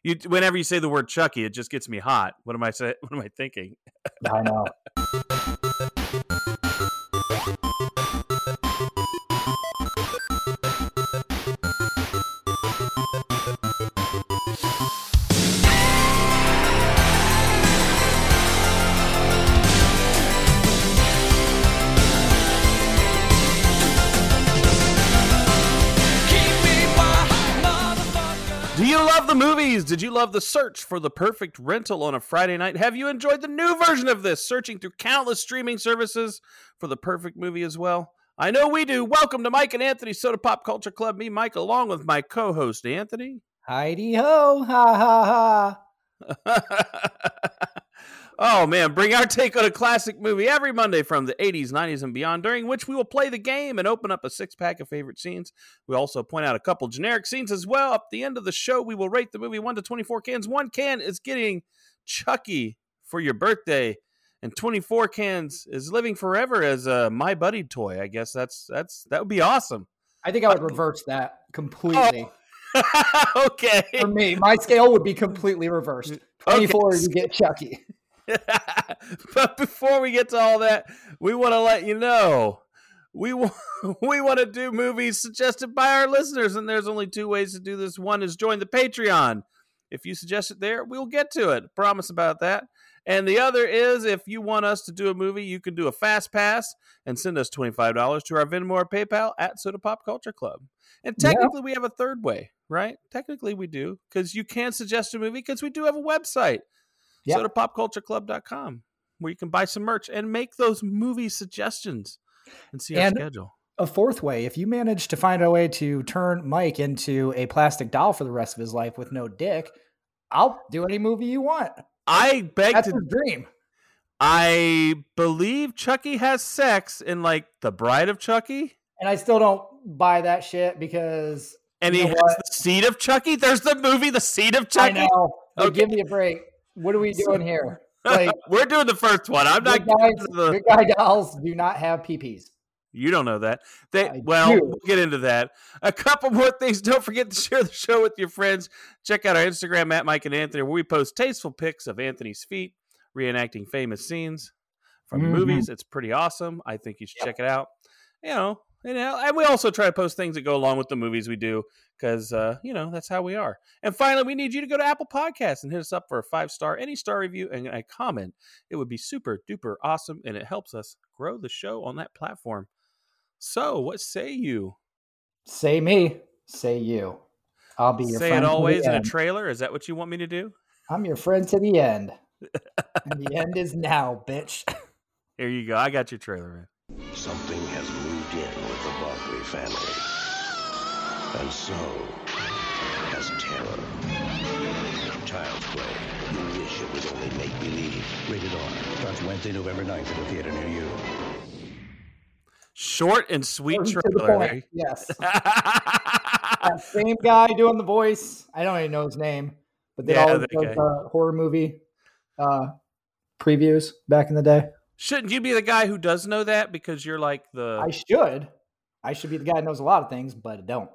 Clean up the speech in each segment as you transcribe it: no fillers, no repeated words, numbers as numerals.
Whenever you say the word Chucky, it just gets me hot. What am I thinking? I know. Do you love the movies? Did you love the search for the perfect rental on a Friday night? Have you enjoyed the new version of this, searching through countless streaming services for the perfect movie as well? I know we do. Welcome to Mike and Anthony's Soda Pop Culture Club. Me, Mike, along with my co-host, Anthony. Heidi-ho, ha, ha, ha. Oh, man, bring our take on a classic movie every Monday from the 80s, 90s, and beyond, during which we will play the game and open up a six-pack of favorite scenes. We also point out a couple generic scenes as well. At the end of the show, we will rate the movie 1 to 24 cans. 1 can is getting Chucky for your birthday, and 24 cans is living forever as a My Buddy toy. I guess that would be awesome. I think I would reverse that completely. Oh. Okay. For me, my scale would be completely reversed. 24, you get Chucky. But before we get to all that, we want to let you know we want to do movies suggested by our listeners, and there's only 2 ways to do this. One is join the Patreon. If you suggest it there, we'll get to it. Promise about that. And the other is, if you want us to do a movie, you can do a fast pass and send us $25 to our Venmo or PayPal at Soda Pop Culture Club. And technically, we have a third way, right? Technically, we do, because you can suggest a movie, because we do have a website. Yep. SodaPopCultureClub.com, where you can buy some merch and make those movie suggestions and see our schedule. A fourth way, if you manage to find a way to turn Mike into a plastic doll for the rest of his life with no dick, I'll do any movie you want. That's his dream. I believe Chucky has sex in like The Bride of Chucky. And I still don't buy that shit because... And he has the Seed of Chucky? There's the movie, The Seed of Chucky? I know. Okay. Give me a break. What are we doing here? Like, we're doing the first one. I'm not good guy dolls do not have PPs. You don't know that. We'll get into that. A couple more things. Don't forget to share the show with your friends. Check out our Instagram at Mike and Anthony, where we post tasteful pics of Anthony's feet, reenacting famous scenes from movies. It's pretty awesome. I think you should check it out. And we also try to post things that go along with the movies we do, because, that's how we are. And finally, we need you to go to Apple Podcasts and hit us up for a 5-star, any star review and a comment. It would be super duper awesome, and it helps us grow the show on that platform. So, what say you? Say me. Say you. I'll be your friend. Say it always in a trailer? Is that what you want me to do? I'm your friend to the end. And the end is now, bitch. Here you go. I got your trailer in. Something has moved in with the Barkley family. And so has terror. Child's Play. You wish it was only make-believe. Rated R. Starts Wednesday, November 9th at a theater near you. Short and sweet trailer. Yes. That same guy doing the voice. I don't even know his name. But they always did horror movie previews back in the day. Shouldn't you be the guy who does know that, because you're like the... I should be the guy who knows a lot of things, but I don't.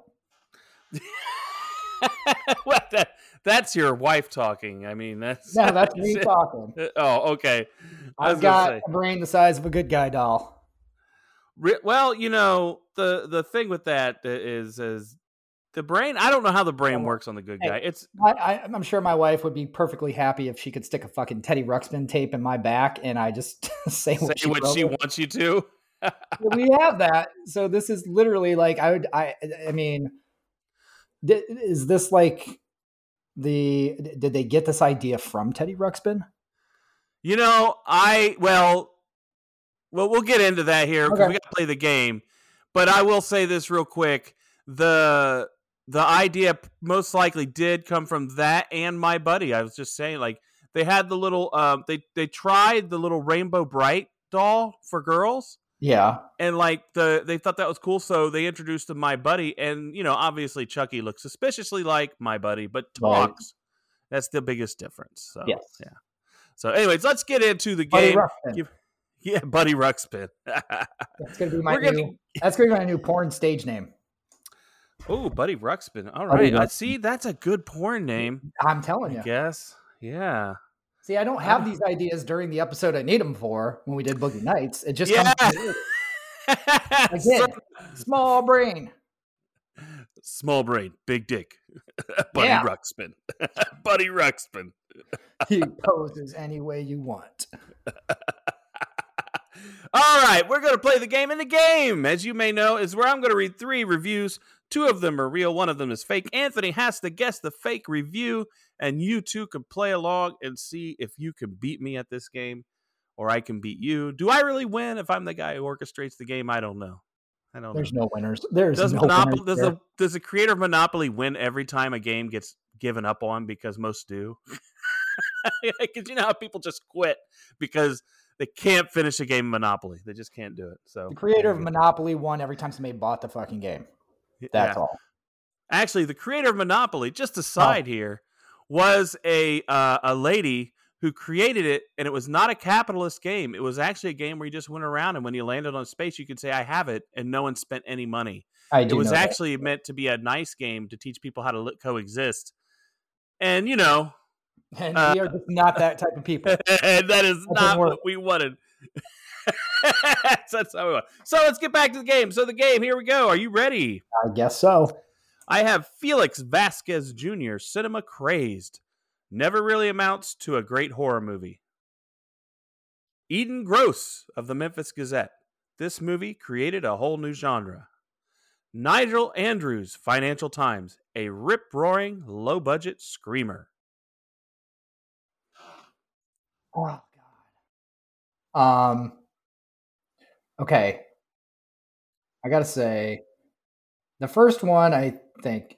Well, that's your wife talking. I mean, that's me talking. Oh, okay. I've got a brain the size of a good guy doll. Well, the thing with that is the brain. I don't know how the brain works on the good guy. I'm sure my wife would be perfectly happy if she could stick a fucking Teddy Ruxpin tape in my back and I just say what she wants you to. We have that. So this is literally like, I mean, is this like did they get this idea from Teddy Ruxpin? We'll get into that here because we got to play the game. But I will say this real quick. The idea most likely did come from that and My Buddy. I was just saying, like, they had the little they tried the little Rainbow Bright doll for girls. Yeah. And like they thought that was cool, so they introduced the My Buddy, and obviously Chucky looks suspiciously like My Buddy, but talks. Right. That's the biggest difference. So, yes. Yeah. So anyways, let's get into the game. Buddy Ruxpin. That's gonna be my new porn stage name. Oh, Buddy Ruxpin. All right. I see. That's a good porn name. I'm telling you. I guess. Yeah. See, I don't have these ideas during the episode I need them for when we did Boogie Nights. It just comes again. Small brain. Small brain, big dick. Buddy Ruxpin. Buddy Ruxpin. He poses any way you want. All right, we're going to play the game. And the game, as you may know, is where I'm going to read 3 reviews. 2 of them are real. 1 of them is fake. Anthony has to guess the fake review, and you 2 can play along and see if you can beat me at this game or I can beat you. Do I really win if I'm the guy who orchestrates the game? I don't know. There's no winners. Does the creator of Monopoly win every time a game gets given up on? Because most do. Because you know how people just quit because they can't finish a game of Monopoly. They just can't do it. So the creator of Monopoly won every time somebody bought the fucking game. That's all. Actually, the creator of Monopoly, just aside here, was a lady who created it, and it was not a capitalist game. It was actually a game where you just went around, and when you landed on space, you could say, I have it, and no one spent any money. It was actually meant to be a nice game to teach people how to coexist. And, you know... And we are just not that type of people. And that is not what we wanted. That's how we want. So let's get back to the game. So the game, here we go. Are you ready? I guess so. I have Felix Vasquez Jr., cinema crazed. Never really amounts to a great horror movie. Eden Gross of the Memphis Gazette. This movie created a whole new genre. Nigel Andrews, Financial Times. A rip-roaring, low-budget screamer. Oh, God. Okay. I gotta say, the first one, I think,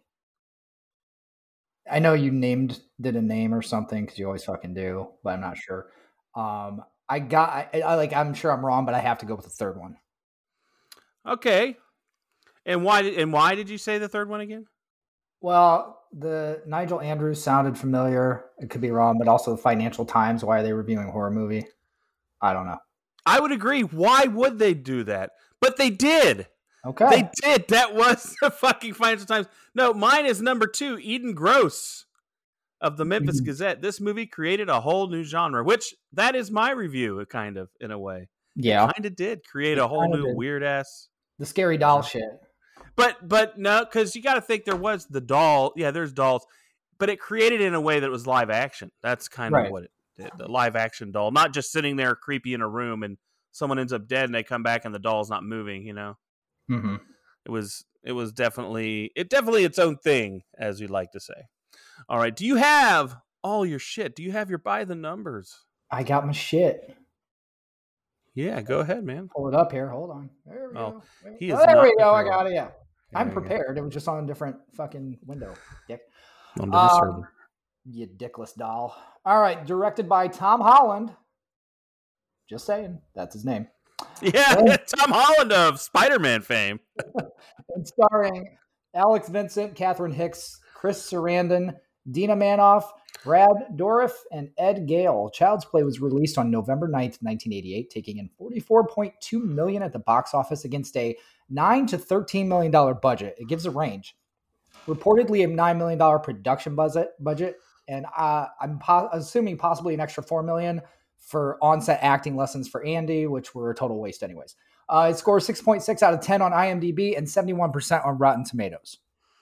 I know you did a name or something because you always fucking do, but I'm not sure. I'm sure I'm wrong, but I have to go with the third one. Okay. And why did you say the third one again? Well, the Nigel Andrews sounded familiar. It could be wrong, but also the Financial Times. Why are they reviewing a horror movie? I don't know. I would agree. Why would they do that? But they did. Okay. They did. That was the fucking Financial Times. No, mine is number 2, Eden Gross of the Memphis Gazette. This movie created a whole new genre, which that is my review, kind of, in a way. Yeah. It kind of did create a whole new weird-ass... The scary doll shit. But no, because you got to think there was the doll. Yeah, there's dolls. But it created it in a way that was live action. That's kind of what it did. The live action doll. Not just sitting there creepy in a room and someone ends up dead and they come back and the doll's not moving, you know? Mm-hmm. It was definitely its own thing, as you'd like to say. All right. Do you have all your shit? Do you have your by the numbers? I got my shit. Yeah, go ahead, man. Pull it up here. Hold on. There we go. There we go. I got it. Yeah. I'm prepared. It was just on a different fucking window. Dick. On the server. You dickless doll. All right. Directed by Tom Holland. Just saying. That's his name. Yeah. Tom Holland of Spider-Man fame. And starring Alex Vincent, Catherine Hicks, Chris Sarandon, Dina Manoff, Brad Dourif, and Ed Gale. Child's Play was released on November 9th, 1988, taking in $44.2 million at the box office against a $9 to $13 million budget. It gives a range. Reportedly a $9 million production budget, and I'm assuming possibly an extra $4 million for on-set acting lessons for Andy, which were a total waste anyways. It scores 6.6 out of 10 on IMDb and 71% on Rotten Tomatoes.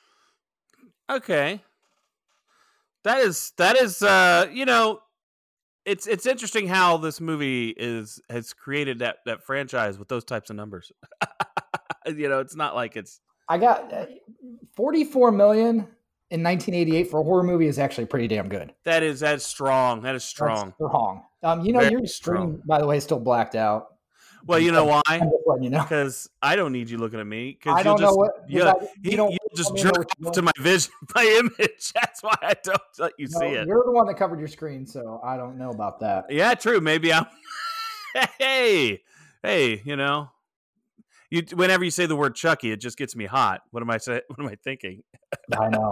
Okay. That is you know, it's interesting how this movie has created that franchise with those types of numbers. You know, it's not like it's... I got $44 million in 1988 for a horror movie is actually pretty damn good. That's strong. That is strong. That's strong. You know, your screen, by the way, is still blacked out. Well, you know why? I'm just letting you know. Because I don't need you looking at me. I don't know what... You just jerk off to my vision, my image. That's why I don't let you see it. You're the one that covered your screen, so I don't know about that. Yeah, true. Maybe I'm... Hey, you know... Whenever you say the word Chucky, it just gets me hot. What am I thinking? I know.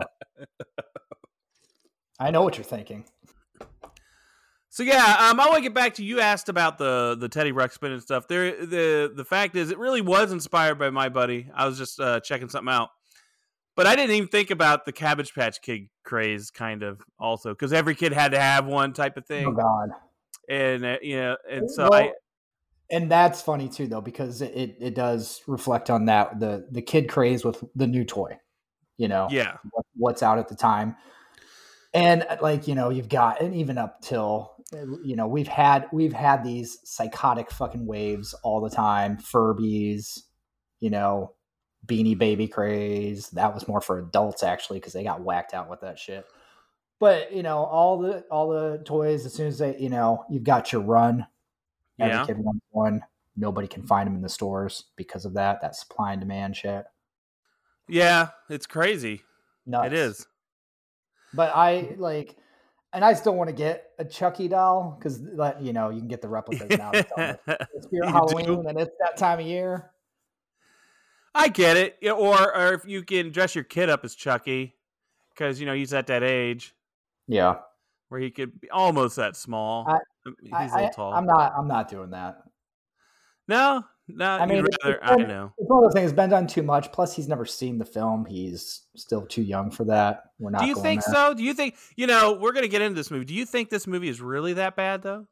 I know what you're thinking. So yeah, I want to get back to you asked about the Teddy Ruxpin and stuff. The fact is, it really was inspired by my buddy. I was just checking something out. But I didn't even think about the Cabbage Patch Kid craze, kind of also, because every kid had to have one type of thing. Oh God! And and so and that's funny too, though, because it does reflect on that the kid craze with the new toy. Yeah. What's out at the time. And like, you've got, and even up till, we've had these psychotic fucking waves all the time. Furbies, Beanie Baby craze. That was more for adults actually, because they got whacked out with that shit. But all the toys, as soon as they, you've got your run. Every kid wants one. Nobody can find them in the stores because of that supply and demand shit. Yeah, it's crazy. Nuts. It is. But and I still want to get a Chucky doll because, you can get the replicas now. It's Halloween and it's that time of year. I get it. Or if you can dress your kid up as Chucky because, he's at that age. Yeah. Where he could be almost that small. He's a little tall. I'm not doing that. No. I mean, I know. It's one of those things. It's been done too much. Plus, he's never seen the film. He's still too young for that. We're not. Do you think so? Do you think? We're going to get into this movie. Do you think this movie is really that bad, though?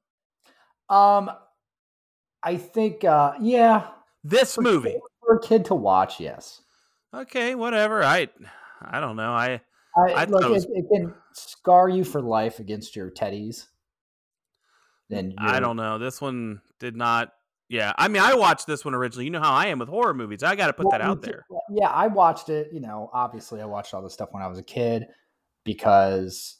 I think, yeah. This movie for a kid to watch, yes. Okay, whatever. I don't know. I it can scar you for life against your teddies. Then I don't know. This one did not. Yeah, I mean, I watched this one originally. You know how I am with horror movies. I got to put that out there. Yeah, I watched it. Obviously, I watched all this stuff when I was a kid because,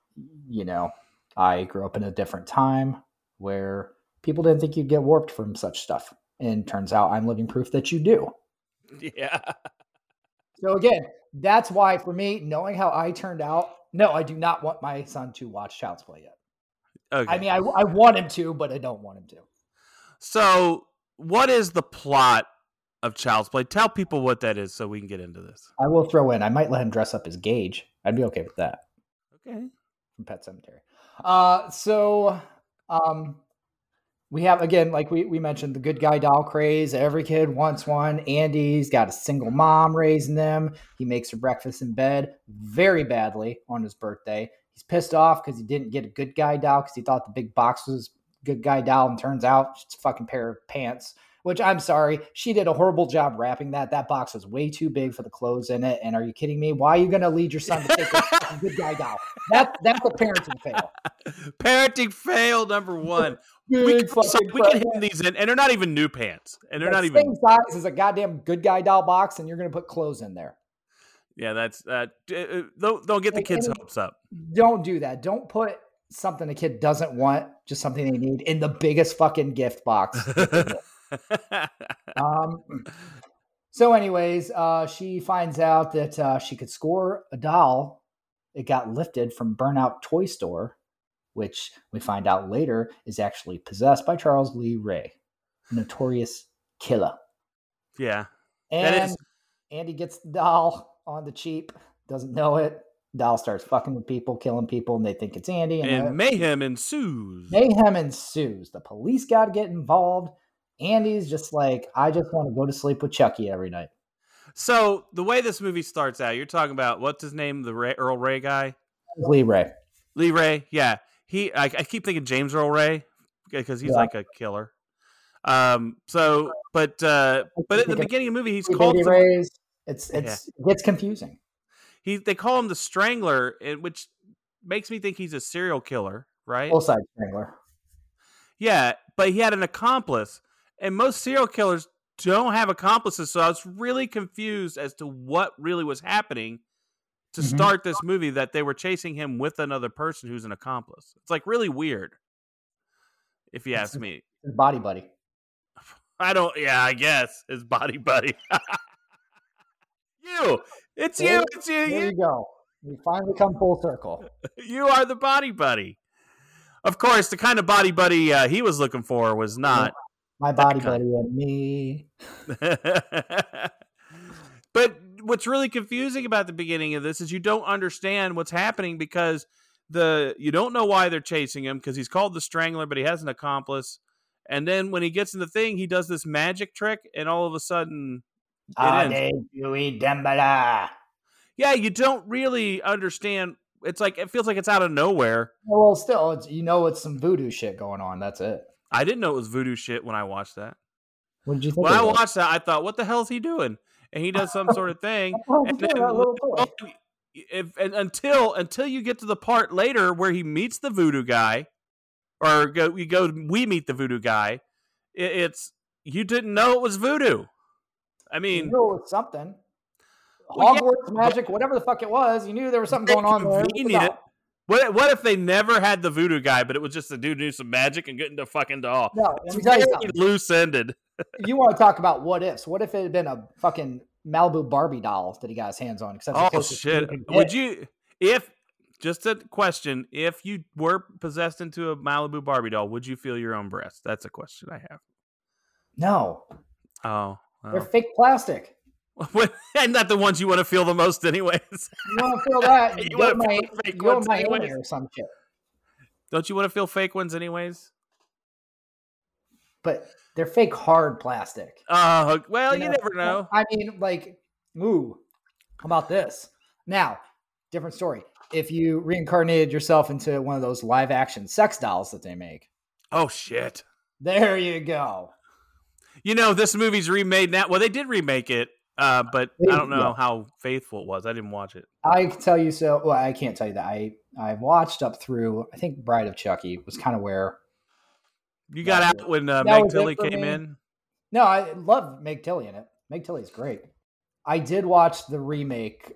I grew up in a different time where people didn't think you'd get warped from such stuff. And turns out I'm living proof that you do. Yeah. So again, that's why for me, knowing how I turned out, no, I do not want my son to watch Child's Play yet. Okay. I mean, I want him to, but I don't want him to. So, what is the plot of Child's Play? Tell people what that is so we can get into this. I will throw in. I might let him dress up as Gage. I'd be okay with that. Okay. From Pet Sematary. We have, again, like we mentioned, the good guy doll craze. Every kid wants one. Andy's got a single mom raising them. He makes her breakfast in bed very badly on his birthday. He's pissed off because he didn't get a good guy doll because he thought the big box was good guy doll, and turns out it's a fucking pair of pants, which I'm sorry. She did a horrible job wrapping that. That box was way too big for the clothes in it. And are you kidding me? Why are you going to lead your son to take a good guy doll? That's a parenting fail. Parenting fail number one. We can hit these in, and they're not even new pants. And they're not even same size as a goddamn good guy doll box, and you're going to put clothes in there. Yeah, that's don't get the kids' hopes up. Don't do that. Don't put something a kid doesn't want, just something they need, in the biggest fucking gift box. So anyways, she finds out that she could score a doll. It got lifted from Burnout Toy Store, which we find out later is actually possessed by Charles Lee Ray, notorious killer. Yeah. And Andy gets the doll on the cheap, doesn't know it. Doll starts fucking with people, killing people, and they think it's Andy. And mayhem ensues. The police got to get involved. Andy's just like, I just want to go to sleep with Chucky every night. So the way this movie starts out, you're talking about, what's his name? The Earl Ray guy? Lee Ray. Lee Ray, yeah. I keep thinking James Earl Ray because he's like a killer. But at the beginning of the movie, he's called Rays. It gets confusing. They call him the Strangler, which makes me think he's a serial killer, right? Full-side Strangler. Yeah, but he had an accomplice, and most serial killers don't have accomplices, so I was really confused as to what really was happening to start this movie, that they were chasing him with another person who's an accomplice. It's like really weird, if you ask me. His body buddy. I guess his body buddy. It's you. There you go. We finally come full circle. You are the body buddy. Of course, the kind of body buddy he was looking for was not my body buddy and me. But what's really confusing about the beginning of this is you don't understand what's happening because you don't know why they're chasing him because he's called the Strangler, but he has an accomplice. And then when he gets in the thing, he does this magic trick, and all of a sudden, it ends. Yeah, you don't really understand. It's like it feels like it's out of nowhere. Well, still, it's some voodoo shit going on. That's it. I didn't know it was voodoo shit when I watched that. What did you think? When I watched that, I thought, "What the hell is he doing?" And he does some sort of thing. And then, until you get to the part later where he meets the voodoo guy, or we meet the voodoo guy. It's you didn't know it was voodoo. I mean, you knew it was something. Hogwarts magic, whatever the fuck it was, you knew there was something going on there. What if they never had the voodoo guy, but it was just a dude who knew some magic and getting the fucking doll? No, let me tell you something. Loose-ended. You want to talk about what ifs? What if it had been a fucking Malibu Barbie doll that he got his hands on? Oh shit! Would you? Just a question: if you were possessed into a Malibu Barbie doll, would you feel your own breasts? That's a question I have. No. Oh, they're fake plastic. And not the ones you want to feel the most, anyways. You want to feel that? You want to feel fake ones anyways, or some shit. Don't you want to feel fake ones, anyways? But they're fake hard plastic. Well, you never know. I mean, like, ooh, how about this? Now, different story. If you reincarnated yourself into one of those live action sex dolls that they make. Oh shit! There you go. You know, this movie's remade now. Well, they did remake it. But I don't know how faithful it was. I didn't watch it. I can tell you so. Well, I can't tell you that. I watched up through. I think Bride of Chucky was kind of where you got out when Meg Tilly came in. No, I love Meg Tilly in it. Meg Tilly's great. I did watch the remake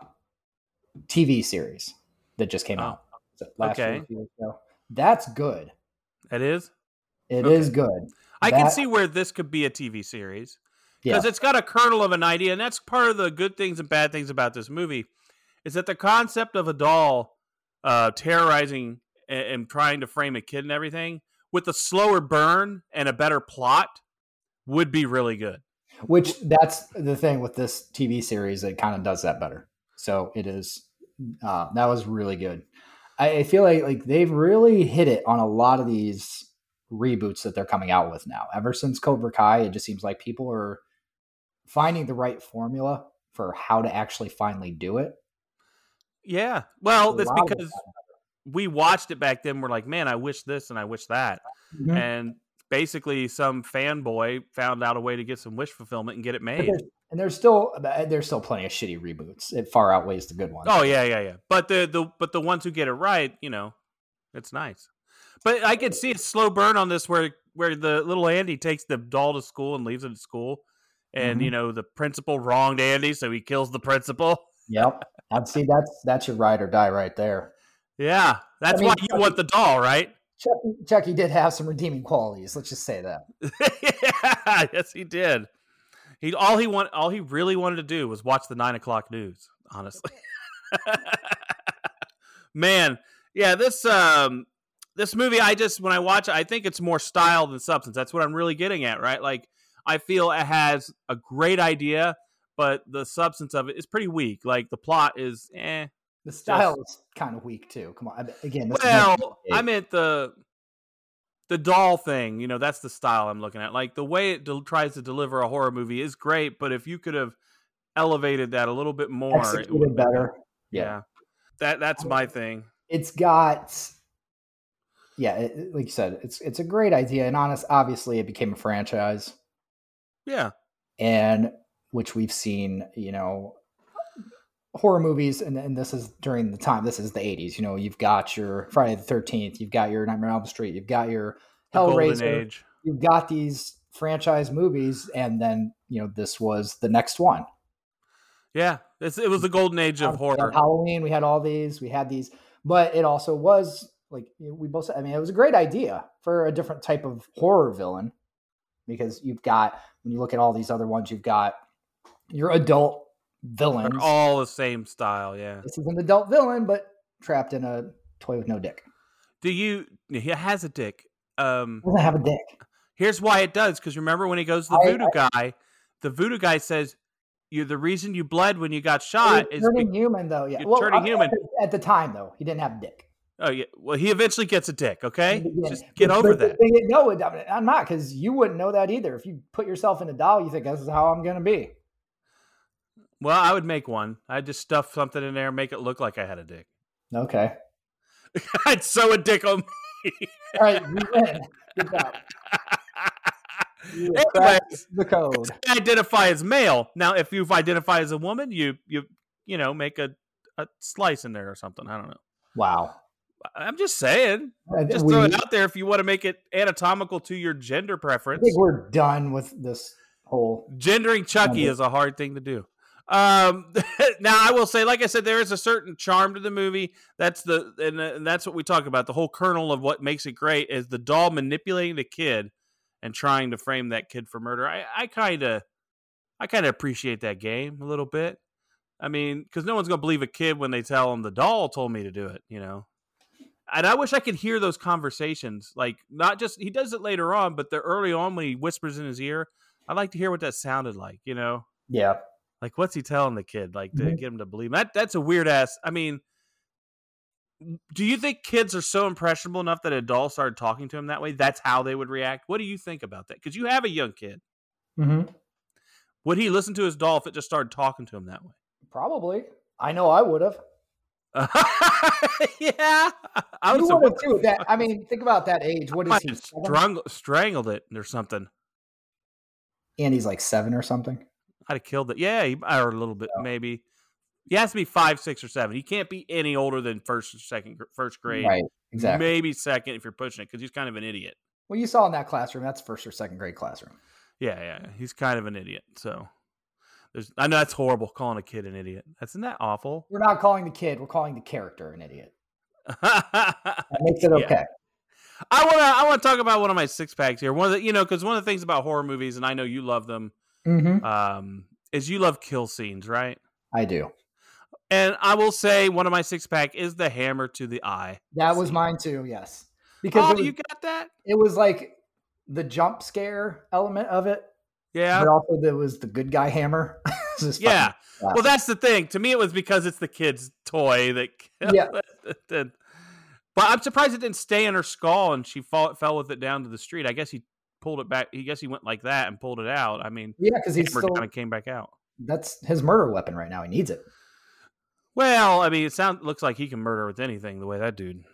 TV series that just came out last year. That's good. It is. It is good. I can see where this could be a TV series. Because it's got a kernel of an idea, and that's part of the good things and bad things about this movie, is that the concept of a doll terrorizing and trying to frame a kid and everything, with a slower burn and a better plot, would be really good. Which, that's the thing with this TV series, it kind of does that better. So it is, that was really good. I feel like they've really hit it on a lot of these reboots that they're coming out with now. Ever since Cobra Kai, it just seems like people are finding the right formula for how to actually finally do it. Yeah. Well, that's because we watched it back then. We're like, man, I wish this and I wish that. Mm-hmm. And basically some fanboy found out a way to get some wish fulfillment and get it made. And there's still plenty of shitty reboots. It far outweighs the good ones. Oh yeah. But the ones who get it right, you know, it's nice. But I could see a slow burn on this where the little Andy takes the doll to school and leaves it at school. And, you know, the principal wronged Andy, so he kills the principal. Yep. I'd see that's your ride or die right there. Yeah. That's why you want the doll, right? Chucky did have some redeeming qualities. Let's just say that. Yeah, yes, he did. All he really wanted to do was watch the 9:00 news, honestly. Man, yeah, this movie, when I watch it, I think it's more style than substance. That's what I'm really getting at, right? Like, I feel it has a great idea, but the substance of it is pretty weak. Like, the plot is The style is kind of weak too. Come on, again. I meant the doll thing. You know, that's the style I'm looking at. Like, the way it tries to deliver a horror movie is great, but if you could have elevated that a little bit more, executed better. Yeah, that's my thing. It's got. Yeah, like you said, it's a great idea, and obviously, it became a franchise. Yeah. And which we've seen, you know, horror movies, and this is during the time, this is the 80s, you know, you've got your Friday the 13th, you've got your Nightmare on Elm Street, you've got your Hellraiser, you've got these franchise movies, and then, you know, this was the next one. Yeah, it was the golden age of horror. Halloween, we had all these, but it also was, like we both said, I mean, it was a great idea for a different type of horror villain. Because you've got, when you look at all these other ones, you've got your adult villains. They're all the same style, yeah. This is an adult villain, but trapped in a toy with no dick. He has a dick. Doesn't have a dick. Here's why it does, because remember when he goes to the voodoo guy says, the reason you bled when you got shot is turning human, though. Yeah, turning human. At the time, though, he didn't have a dick. Oh yeah. Well, he eventually gets a dick. Okay, just get over that. No, I'm not, because you wouldn't know that either. If you put yourself in a doll, you think this is how I'm going to be. Well, I would make one. I'd just stuff something in there and make it look like I had a dick. Okay. I'd sew a dick on me. All right, you win. Good job. Anyways, the code. Identify as male. Now, if you identify as a woman, you make a slice in there or something. I don't know. Wow. I'm just saying. Just throw it out there if you want to make it anatomical to your gender preference. I think we're done with this whole... Gendering Chucky is a hard thing to do. Now, I will say, like I said, there is a certain charm to the movie. That's and that's what we talk about. The whole kernel of what makes it great is the doll manipulating the kid and trying to frame that kid for murder. I kind of appreciate that game a little bit. I mean, because no one's going to believe a kid when they tell them the doll told me to do it, And I wish I could hear those conversations. Like, not just, he does it later on, but the early on when he whispers in his ear, I'd like to hear what that sounded like, Yeah. Like, what's he telling the kid? Like, to get him to believe him? That's a weird ass. I mean, do you think kids are so impressionable enough that adults started talking to him that way? That's how they would react? What do you think about that? Because you have a young kid. Mm-hmm. Would he listen to his doll if it just started talking to him that way? Probably. I know I would have. Yeah. I would have too. Think about that age. What is he? Strangled it or something. And he's like 7 or something. I'd have killed it. Yeah, or a little bit, maybe. He has to be 5, 6, or 7. He can't be any older than first grade. Right, exactly. Maybe second if you're pushing it, because he's kind of an idiot. Well, you saw in that classroom, that's first or second grade classroom. Yeah. He's kind of an idiot. So I know that's horrible, calling a kid an idiot. Isn't that awful? We're not calling the kid. We're calling the character an idiot. That makes it okay. Yeah. I want to talk about one of my 6-packs here. One of the, because one of the things about horror movies, and I know you love them, is you love kill scenes, right? I do. And I will say one of my 6-pack is the hammer to the eye. That was mine too, yes. Because you got that? It was like the jump scare element of it. Yeah. But also there was the good guy hammer. Yeah. Well, that's the thing. To me, it was because it's the kid's toy that. Yeah. But I'm surprised it didn't stay in her skull and she fell with it down to the street. I guess he pulled it back. I guess he went like that and pulled it out. I mean, yeah, because he kind of came back out. That's his murder weapon right now. He needs it. Well, I mean, looks like he can murder with anything. The way that dude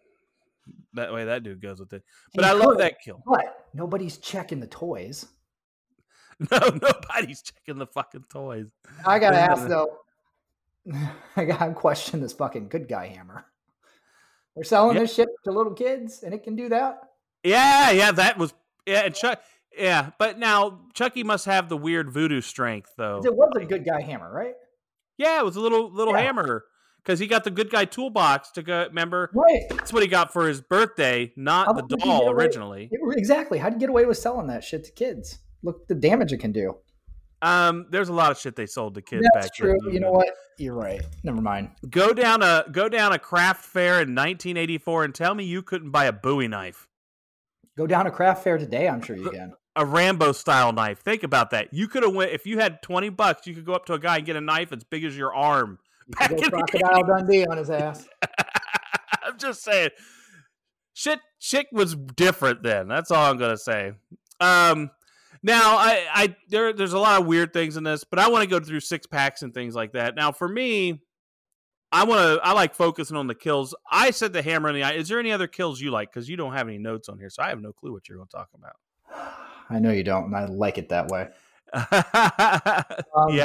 goes with it. But I love that kill. But nobody's checking the toys. No, nobody's checking the fucking toys. I gotta ask though. I gotta question this fucking good guy hammer. They're selling this shit to little kids, and it can do that. Yeah, that was and Chuck. Yeah, but now Chucky must have the weird voodoo strength, though. It was a good guy hammer, right? Yeah, it was a little hammer because he got the good guy toolbox to go. Remember, right? That's what he got for his birthday, not the doll originally. Exactly. How'd you get away with selling that shit to kids? Look the damage it can do. There's a lot of shit they sold to kids back then. That's true. You know what? You're right. Never mind. Go down a craft fair in 1984 and tell me you couldn't buy a Bowie knife. Go down a craft fair today. I'm sure you can. A Rambo style knife. Think about that. You could have went if you had $20. You could go up to a guy and get a knife as big as your arm. You could go Crocodile Dundee on his ass. I'm just saying, shit was different then. That's all I'm gonna say. Now there's a lot of weird things in this, but I want to go through 6-packs and things like that. Now for me, I like focusing on the kills. I said the hammer in the eye. Is there any other kills you like? Because you don't have any notes on here, so I have no clue what you're going to talk about. I know you don't, and I like it that way. Yeah.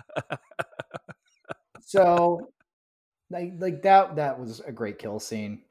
So, like that was a great kill scene.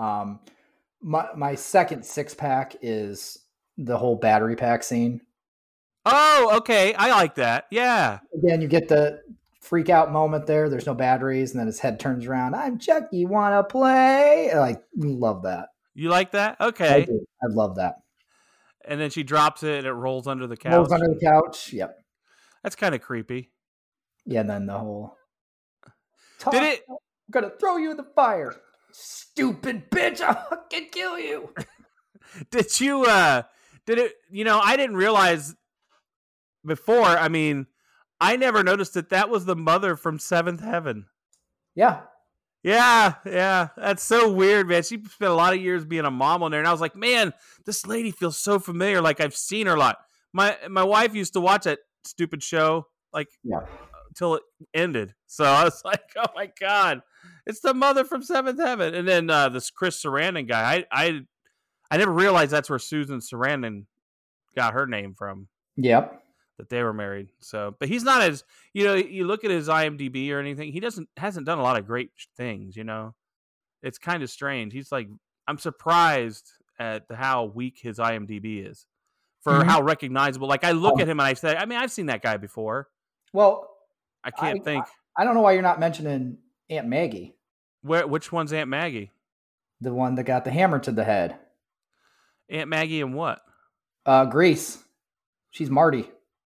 My second 6-pack is the whole battery pack scene. Oh, okay. I like that. Yeah. Again, you get the freak out moment there. There's no batteries, and then his head turns around. I'm Chucky. Want to play? I love that. You like that? Okay. I love that. And then she drops it, and it rolls under the couch. Rolls under the couch. Yep. That's kind of creepy. Yeah. And then the whole. Did it? I'm gonna throw you in the fire, stupid bitch! I'll fucking kill you. Did you? Did it? I didn't realize before. I mean, I never noticed that was the mother from Seventh Heaven. Yeah. Yeah. That's so weird, man. She spent a lot of years being a mom on there, and I was like, man, this lady feels so familiar. Like I've seen her a lot. My wife used to watch that stupid show, till it ended. So I was like, oh my God, it's the mother from Seventh Heaven. And then this Chris Sarandon guy, I never realized that's where Susan Sarandon got her name from. Yep. That they were married. So, but he's not as, you look at his IMDb or anything, he hasn't done a lot of great things, It's kind of strange. He's like, I'm surprised at how weak his IMDb is for how recognizable. Like I look at him and I say, I mean, I've seen that guy before. Well, I can't think. I don't know why you're not mentioning Aunt Maggie. Which one's Aunt Maggie? The one that got the hammer to the head. Aunt Maggie and what? Grease. She's Marty.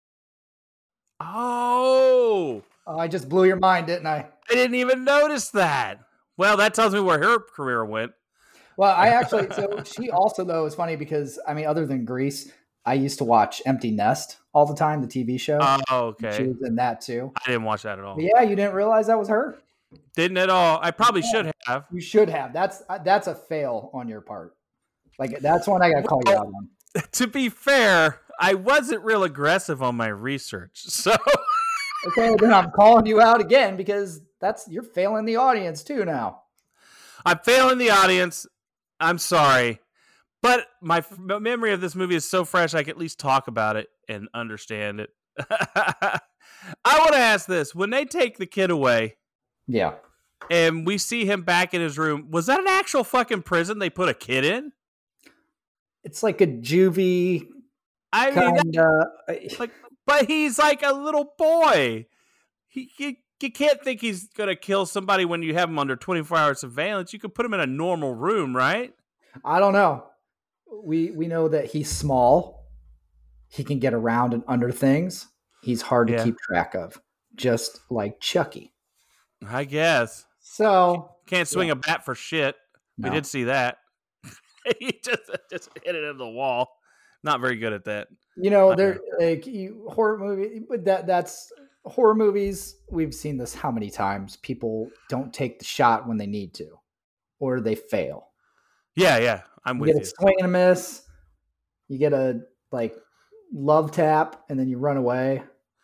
Oh, I just blew your mind, didn't I? I didn't even notice that. Well, that tells me where her career went. Well, so she also, though, is funny because, I mean, other than Grease, I used to watch Empty Nest all the time, the TV show. Oh, okay. She was in that too. I didn't watch that at all. But yeah, you didn't realize that was her? Didn't at all. I probably should have. You should have. That's a fail on your part. Like, that's one I got to call you out on. To be fair, I wasn't real aggressive on my research. So okay, then I'm calling you out again because you're failing the audience too now. I'm failing the audience. I'm sorry. But my memory of this movie is so fresh I can at least talk about it and understand it. I want to ask this. When they take the kid away, yeah, and we see him back in his room, was that an actual fucking prison they put a kid in? It's like a juvie. I mean, but he's like a little boy. You can't think he's going to kill somebody when you have him under 24-hour surveillance. You could put him in a normal room, right? I don't know. We know that he's small. He can get around and under things. He's hard to keep track of, just like Chucky. I guess. So can't swing a bat for shit. No. We did see that. He just hit it into the wall. Not very good at that. They're like horror movie, but that's horror movies. We've seen this how many times? People don't take the shot when they need to, or they fail. Yeah, I'm with you. You get a swing and a miss. You get a love tap, and then you run away.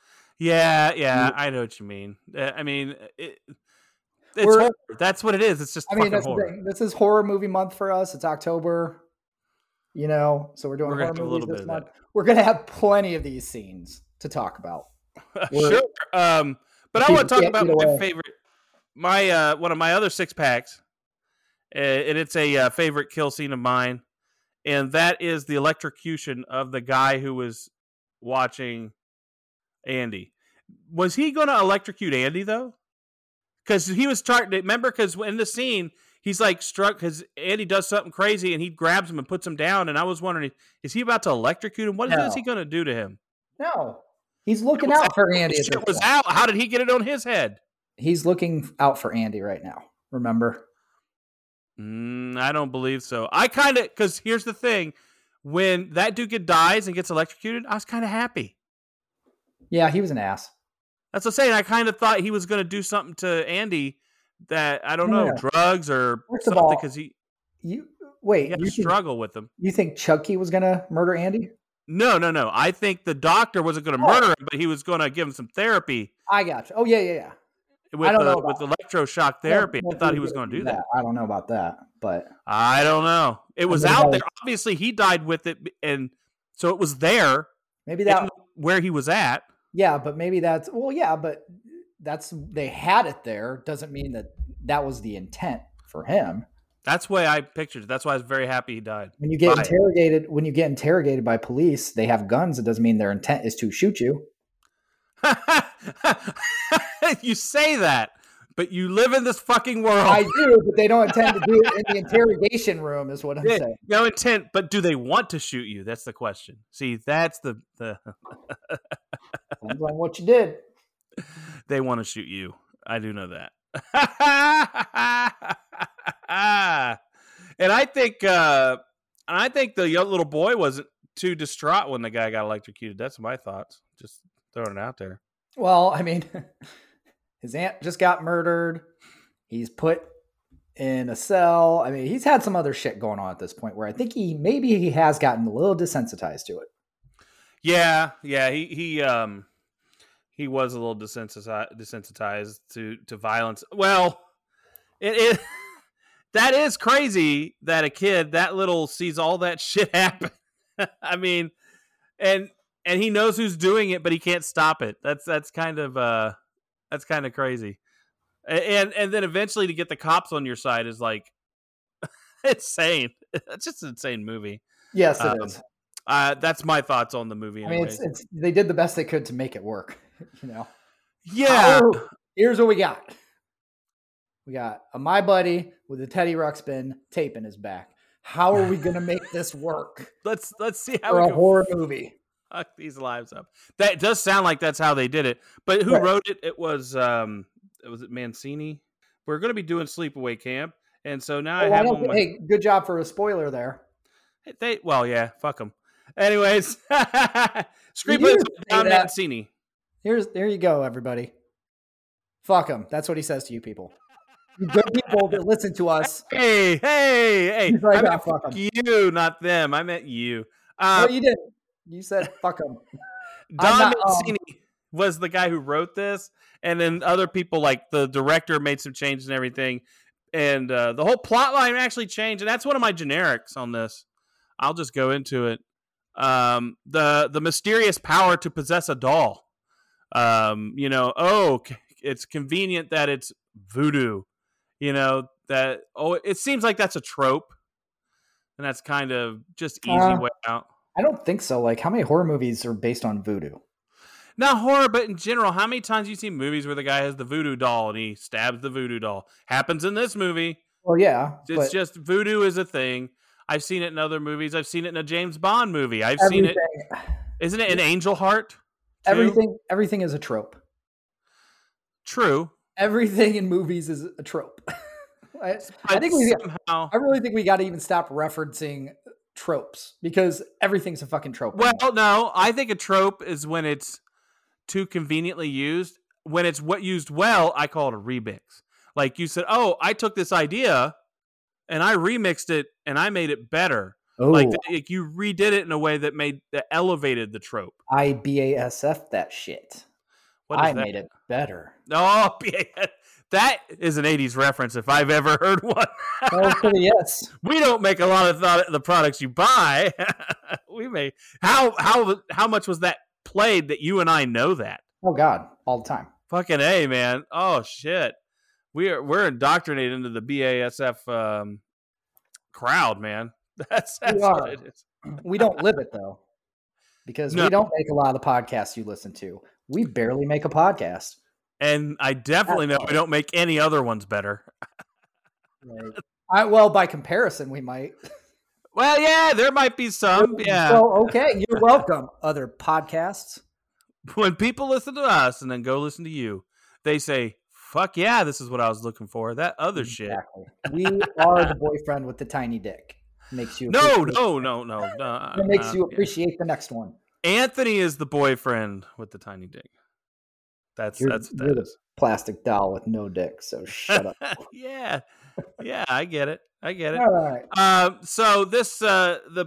Yeah, I know what you mean. I mean, it's horror. That's what it is. It's just fucking horror. This is horror movie month for us. It's October. So we're doing horror movies this month. We're gonna have plenty of these scenes to talk about. Sure. But I want to talk about my favorite, one of my other 6-packs, and it's a favorite kill scene of mine, and that is the electrocution of the guy who was watching Andy. Was he going to electrocute Andy though? Because he was trying to remember. Because in the scene, he's like struck because Andy does something crazy, and he grabs him and puts him down. And I was wondering, is he about to electrocute him? What is he going to do to him? No, he's looking out for Andy. It was out. How did he get it on his head? He's looking out for Andy right now. Remember? I don't believe so. I kind of, because here's the thing: when that dude dies and gets electrocuted, I was kind of happy. Yeah, he was an ass. That's what I'm saying. I kind of thought he was going to do something to Andy that I don't know, drugs or something, because he had to struggle with him. You think Chucky was going to murder Andy? No. I think the doctor wasn't going to murder him, but he was going to give him some therapy. I got you. Oh yeah. With electroshock therapy, I thought he was going to do that. I don't know about that, but I don't know. It was out there. Obviously, he died with it, and so it was there. Maybe that where he was at. Yeah, but maybe but they had it there. Doesn't mean that was the intent for him. That's the way I pictured it. That's why I was very happy he died. When you get interrogated by police, they have guns. It doesn't mean their intent is to shoot you. You say that, but you live in this fucking world. I do, but they don't intend to do it in the interrogation room, is what I'm saying. No intent, but do they want to shoot you? That's the question. See, that's the Depends on what you did. They want to shoot you. I do know that. And I think the young little boy wasn't too distraught when the guy got electrocuted. That's my thoughts. Just throwing it out there. Well, I mean, his aunt just got murdered. He's put in a cell. I mean, he's had some other shit going on at this point where I think he has gotten a little desensitized to it. Yeah. he was a little desensitized to violence. Well, it that is crazy that a kid that little sees all that shit happen. I mean, and he knows who's doing it, but he can't stop it. That's kind of crazy. And then eventually to get the cops on your side is like insane. It's just an insane movie. Yes, it is. That's my thoughts on the movie. Anyways. I mean, it's they did the best they could to make it work. Yeah. Here's what we got. We got a My Buddy with a Teddy Ruxpin tape in his back. How are we going to make this work? Let's see how for a horror movie. Fuck these lives up. That does sound like that's how they did it. But who wrote it? It was Mancini. We're going to be doing Sleepaway Camp, and so now I have. Hey, good job for a spoiler there. Yeah, fuck them. Anyways, Screenplays Don Mancini. There you go, everybody. Fuck him. That's what he says to you people. You good people that listen to us. Hey. Like, I meant fuck you, not them. I meant you. No, you didn't. You said fuck him. Don Mancini was the guy who wrote this, and then other people, like the director, made some changes and everything. And the whole plot line actually changed, and that's one of my generics on this. I'll just go into it. The mysterious power to possess a doll. It's convenient that it's voodoo. It seems like that's a trope, and that's kind of just easy way out. I don't think so. Like, how many horror movies are based on voodoo? Not horror, but in general, how many times you see movies where the guy has the voodoo doll and he stabs the voodoo doll? Happens in this movie. Well, yeah. It's just voodoo is a thing. I've seen it in other movies. I've seen it in a James Bond movie. Seen it. Isn't it in Angel Heart? Too? Everything is a trope. True. Everything in movies is a trope. I really think we got to even stop referencing tropes because everything's a fucking trope. Well, no, I think a trope is when it's too conveniently used. When it's used well, I call it a remix. Like you said, oh, I took this idea and I remixed it and I made it better. Oh. Like you redid it in a way that elevated the trope. I BASF that shit. Made it better. Oh, that is an 80s reference if I've ever heard one. Yes. We don't make a lot of the products you buy. We make how much was that played that you and I know that? Oh God, all the time. Fucking A, man. Oh shit. We're indoctrinated into the BASF crowd, man. That's what it is. We don't live it though. Because we don't make a lot of the podcasts you listen to. We barely make a podcast. And I definitely know we don't make any other ones better. Right. Well, by comparison, we might. Well, yeah, there might be some. Yeah. So, okay, you're welcome, other podcasts. When people listen to us and then go listen to you, they say, fuck yeah, this is what I was looking for. That other shit. We are the boyfriend with the tiny dick. Makes you No. It makes you appreciate the next one. Anthony is the boyfriend with the tiny dick. That's the plastic doll with no dick. So shut up. Yeah, I get it. All right. So this the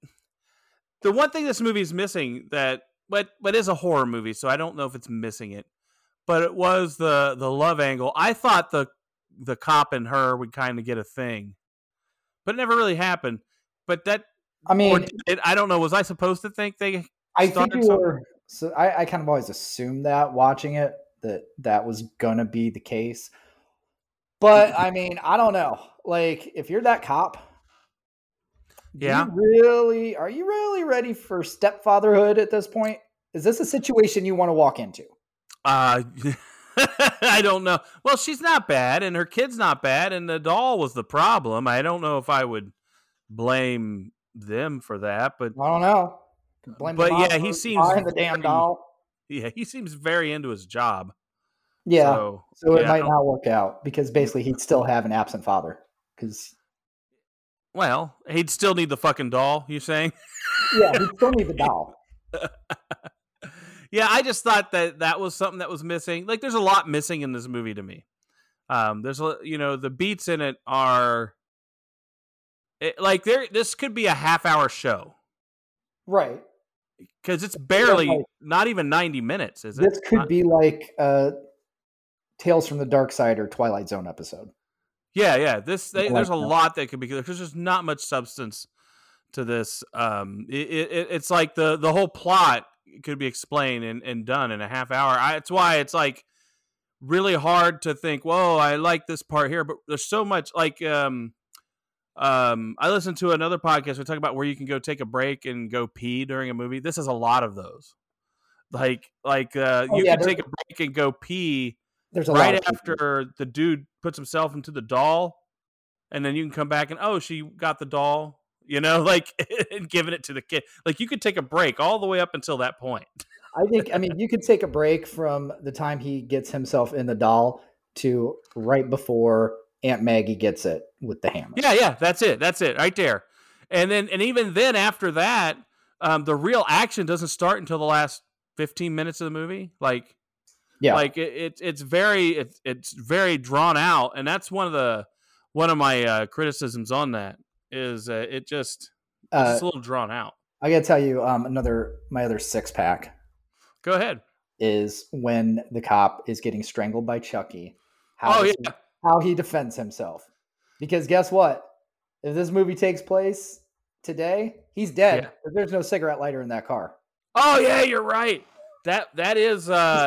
one thing this movie is missing but is a horror movie, so I don't know if it's missing it. But it was the love angle. I thought the cop and her would kind of get a thing, but it never really happened. But I don't know. Was I supposed to think they? I think you were. So I kind of always assumed that watching it that was gonna be the case. But I mean, I don't know. Like, if you're that cop, are you really ready for stepfatherhood at this point? Is this a situation you want to walk into? I don't know. Well, she's not bad, and her kid's not bad, and the doll was the problem. I don't know if I would blame them for that, but I don't know. He seems the damn doll. Yeah, he seems very into his job. Yeah, so it might not work out because basically he'd still have an absent father. Well, he'd still need the fucking doll. You saying? Yeah, he'd still need the doll. Yeah, I just thought that was something that was missing. Like, there's a lot missing in this movie to me. The beats in it are this could be a half-hour show. Right. because it's barely not even 90 minutes. Is it? This could be like Tales from the Dark Side or Twilight Zone episode. Yeah. There's a lot that could be because there's not much substance to this. It's like the whole plot could be explained and done in a half hour. It's why it's like really hard to think, whoa, I like this part here, but there's so much like I listened to another podcast we talk about where you can go take a break and go pee during a movie. This is a lot of those. You can take a break and go pee right after the dude puts himself into the doll, and then you can come back and she got the doll, and giving it to the kid. Like you could take a break all the way up until that point. I mean, you could take a break from the time he gets himself in the doll to right before Aunt Maggie gets it with the hammer. Yeah, that's it right there. And even then after that, the real action doesn't start until the last 15 minutes of the movie. It's very drawn out, and that's one of my criticisms on that is it's just a little drawn out. I gotta tell you, my other 6-pack. Go ahead. Is when the cop is getting strangled by Chucky. How he defends himself. Because guess what? If this movie takes place today, he's dead. Yeah. There's no cigarette lighter in that car. Oh yeah, you're right. That is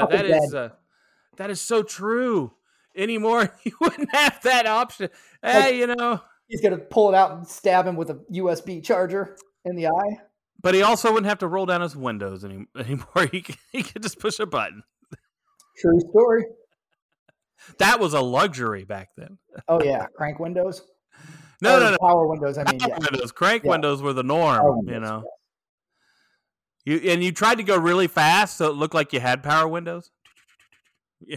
so true. Anymore, you wouldn't have that option. Hey, he's gonna pull it out and stab him with a USB charger in the eye. But he also wouldn't have to roll down his windows anymore. He could just push a button. True story. That was a luxury back then. Oh yeah, crank windows. No. Power windows. I mean, windows. Crank windows were the norm. You tried to go really fast, so it looked like you had power windows. Yeah.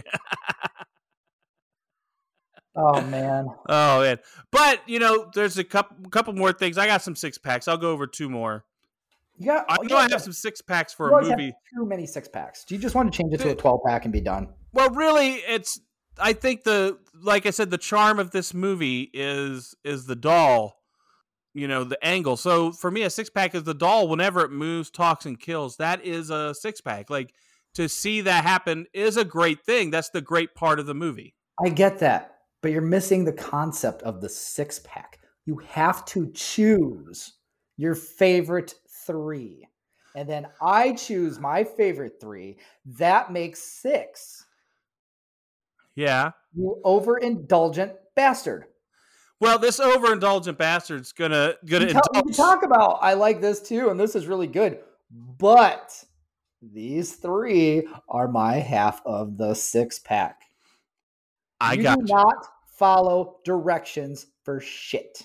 Oh man. But there's a couple more things. I got some 6-packs. I'll go over 2 more. I have some 6-packs for a movie. Too many 6-packs. Do you just want to change it to a 12-pack and be done? Well, really, I think like I said, the charm of this movie is the doll, the angle. So for me, a 6-pack is the doll. Whenever it moves, talks, and kills, that is a 6-pack. Like to see that happen is a great thing. That's the great part of the movie. I get that, but you're missing the concept of the 6-pack. You have to choose your favorite 3, and then I choose my favorite 3. That makes 6. Yeah. You overindulgent bastard. Well, this overindulgent bastard's gonna talk about. I like this too, and this is really good. But these 3 are my half of the 6-pack. I do not follow directions for shit.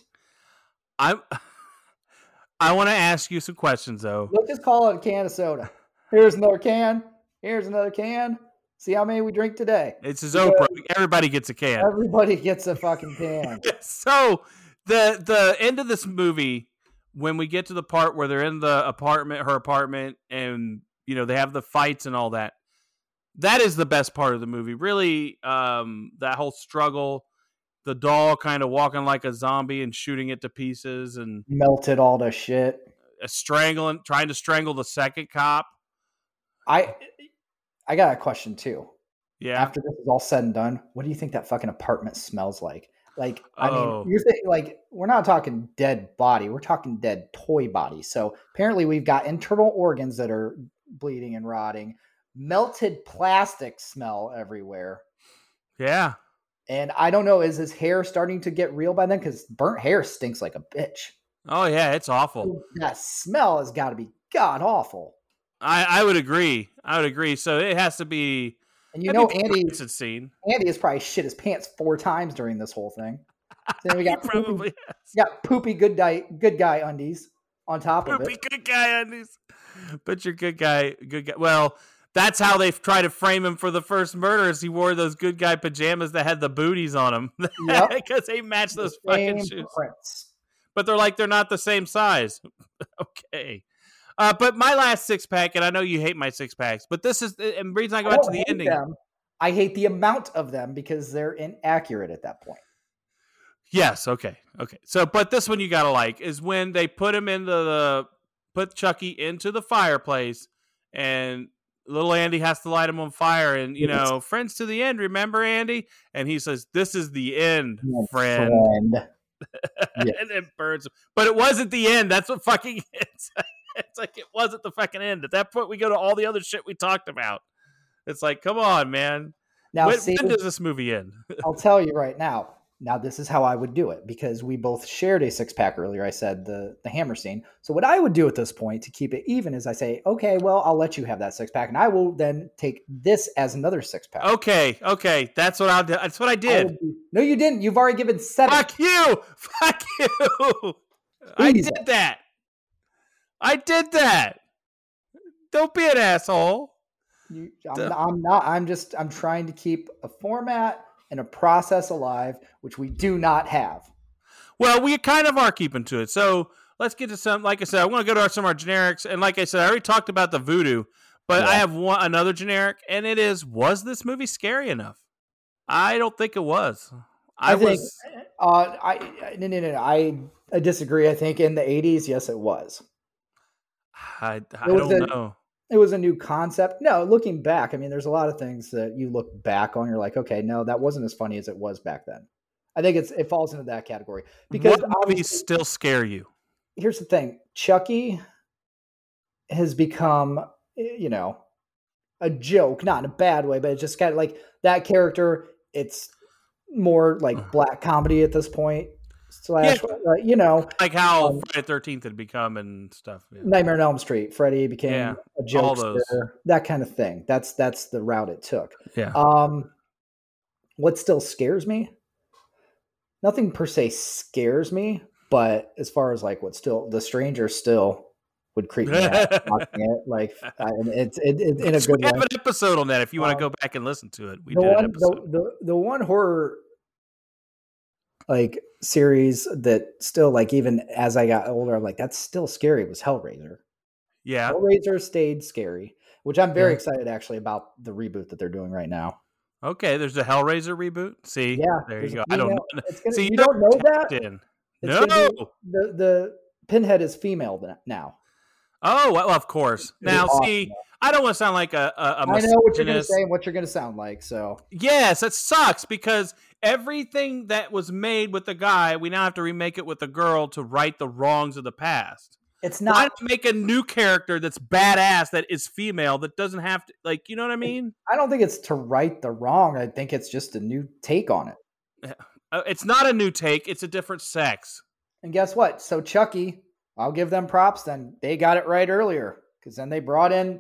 I want to ask you some questions, though. Let's just call it a can of soda. Here's another can. Here's another can. See how many we drink today. It's his Oprah. Everybody gets a can. Everybody gets a fucking can. So the end of this movie, when we get to the part where they're in her apartment, and they have the fights and all that, that is the best part of the movie. Really, that whole struggle. The doll kind of walking like a zombie and shooting it to pieces and melted all the shit. Trying to strangle the second cop. I got a question too. Yeah. After this is all said and done, what do you think that fucking apartment smells like? Like, I mean, you're saying like we're not talking dead body, we're talking dead toy body. So apparently we've got internal organs that are bleeding and rotting, melted plastic smell everywhere. Yeah. And I don't know, is his hair starting to get real by then? Because burnt hair stinks like a bitch. Oh, yeah, it's awful. That smell has got to be god awful. I would agree. So it has to be. And Andy has probably shit his pants 4 times during this whole thing. Then we got poopy good guy undies on top of it. Poopy good guy undies. But your good guy. Well, that's how they try to frame him for the first murder. Is he wore those good guy pajamas that had the booties on them because they match those fucking shoes. Prints. But they're not the same size. Okay. But my last 6-pack, and I know you hate my 6-packs, but this is the reason I go out to the ending. I hate the amount of them because they're inaccurate at that point. Yes. Okay. So, but this one you gotta like is when they put him into put Chucky into the fireplace, and little Andy has to light him on fire. And, friends to the end, remember, Andy? And he says, this is the end, friend. Yes. And it burns him. But it wasn't the end. That's what fucking it's like it wasn't the fucking end. At that point, we go to all the other shit we talked about. It's like, come on, man. Now, when does this movie end? I'll tell you right now. Now, this is how I would do it, because we both shared a 6-pack earlier. I said the hammer scene. So what I would do at this point to keep it even is I say, okay, well, I'll let you have that 6-pack, and I will then take this as another 6-pack. Okay. That's what I'll do. That's what I did. No, you didn't. You've already given 7. Fuck you. I did that. Don't be an asshole. I'm not. I'm trying to keep a format and a process alive, which we do not have. Well, we kind of are keeping to it. So let's get to some. Like I said, I want to go to some of our generics. And like I said, I already talked about the voodoo, but I have another generic, and it is: was this movie scary enough? I don't think it was. I disagree. I think in the 80s, yes, it was. I don't know. It was a new concept. No, looking back, I mean, there's a lot of things that you look back on. You're like, okay, no, that wasn't as funny as it was back then. I think it falls into that category. Because what movies still scare you? Here's the thing. Chucky has become, a joke, not in a bad way, but it's just kind of like that character. It's more like black comedy at this point. Like how Friday the 13th had become and stuff. Yeah. Nightmare on Elm Street. Freddy became a jokester, that kind of thing. That's the route it took. Yeah. What still scares me? Nothing per se scares me, but as far as like The Stranger still would creep me out. It's in a good way. We have an episode on that if you want to go back and listen to it. We did an episode. The one horror series that still, even as I got older, I'm like, that's still scary, was Hellraiser. Yeah. Hellraiser stayed scary, which I'm very excited actually about the reboot that they're doing right now. Okay, there's a Hellraiser reboot. See, there you go. I don't know. See, you don't know that? No. The Pinhead is female now. Oh, well, of course. Now, see, I don't want to sound like a I know what you're going to say and what you're going to sound like. So yes, it sucks because everything that was made with the guy, we now have to remake it with the girl to right the wrongs of the past. It's not. Why not make a new character that's badass that is female that doesn't have to, you know what I mean? I don't think it's to right the wrong. I think it's just a new take on it. It's not a new take. It's a different sex. And guess what? So Chucky, I'll give them props. Then they got it right earlier because then they brought in